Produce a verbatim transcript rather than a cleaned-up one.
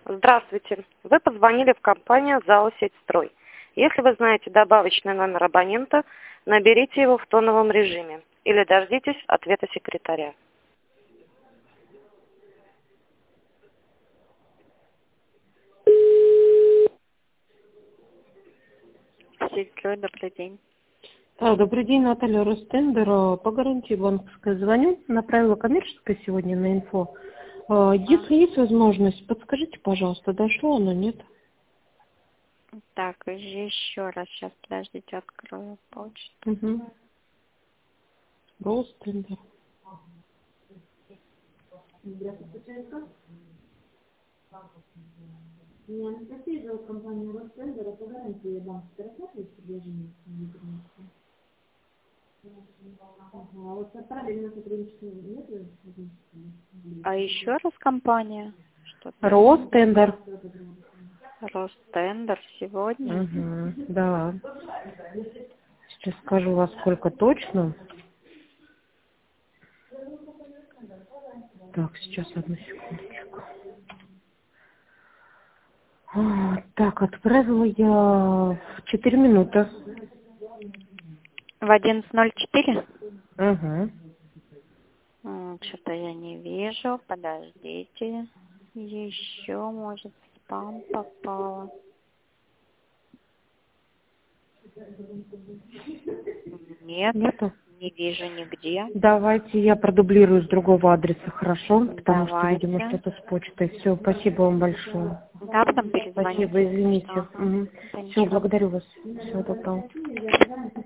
Здравствуйте. Вы позвонили в компанию ЗАО «Сетьстрой». Если вы знаете добавочный номер абонента, наберите его в тоновом режиме или дождитесь ответа секретаря. Сетьстрой, добрый день. А, Добрый день, Наталья Ростендер. А, По гарантии банковской звоню. Направила коммерческое сегодня на инфо. А, Если есть возможность, подскажите, пожалуйста, дошло оно, нет? Так, еще раз, сейчас, подождите, открою почту. Угу. Ростендер. Меня Анастасия зовут, компания Ростендер, это гарантия банковской рассматриваете предложение? Ага, а вот отправили на сотрудничество нет? А еще раз компания? Что-то. Ростендер. Ростендер сегодня. Угу. Да. Сейчас скажу во сколько точно. Так, сейчас одну секундочку. А, Так, отправила я в четыре минуты. В одиннадцать ноль четыре? Угу. Что-то я не вижу. Подождите. Еще, может, в спам попало. Нет, Нету? не вижу нигде. Давайте я продублирую с другого адреса, хорошо? Потому Давайте. что, видимо, что-то с почтой. Все, спасибо вам большое. Да, потом перезвоните. Спасибо, извините. Что? Угу. Да Все, ничего. благодарю вас. Всего доброго.